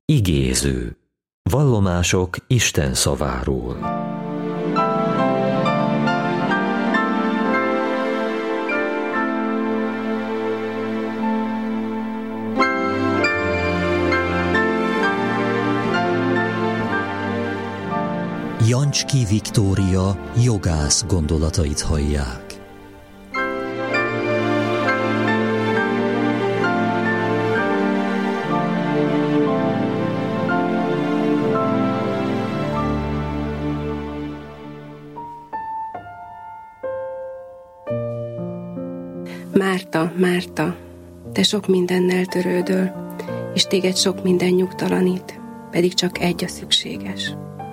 Igéző. Vallomások Isten szaváról. Jancski Viktória jogász gondolatait hallják. Márta, te sok mindennel törődöl, és téged sok minden nyugtalanít, pedig csak egy a szükséges.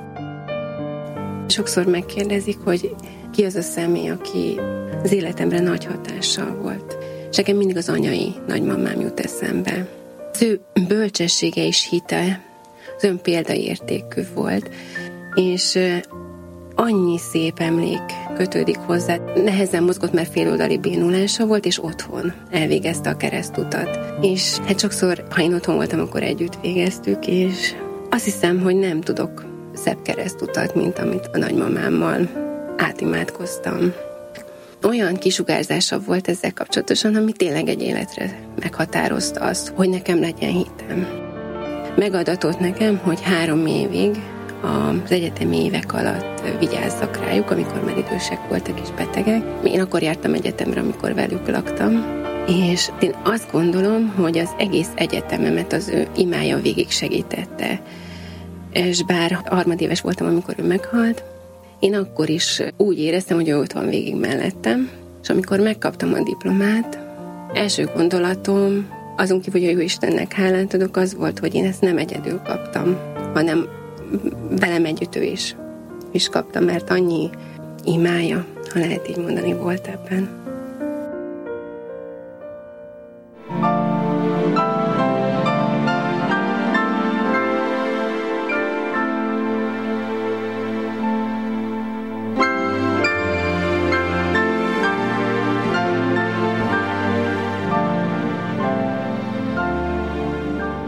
Sokszor megkérdezik, hogy ki az a személy, aki az életemre nagy hatással volt. És nekem mindig az anyai nagymamám jut eszembe. Az ő bölcsessége és hite az ön példaértékű volt, és annyi szép emlék kötődik hozzá. Nehezen mozgott, mert féloldali bénulása volt, és otthon elvégezte a keresztutat. És hát sokszor, ha én otthon voltam, akkor együtt végeztük, és azt hiszem, hogy nem tudok szebb keresztutat, mint amit a nagymamámmal átimádkoztam. Olyan kisugárzása volt ezzel kapcsolatosan, ami tényleg egy életre meghatározta azt, hogy nekem legyen hitem. Megadatott nekem, hogy 3 évig az egyetemi évek alatt vigyázzak rájuk, amikor már idősek voltak és betegek. Én akkor jártam egyetemre, amikor velük laktam, és én azt gondolom, hogy az egész egyetememet az ő imája végig segítette. És bár harmadéves voltam, amikor ő meghalt, én akkor is úgy éreztem, hogy ő ott van végig mellettem, és amikor megkaptam a diplomát, első gondolatom, azon kívül, hogy a Jóistennek hálát adok, az volt, hogy én ezt nem egyedül kaptam, hanem velem együtt ő is kaptam, mert annyi imája, ha lehet így mondani, volt ebben.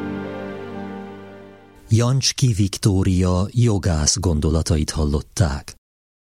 Jancski Viktória jogász gondolatait hallották.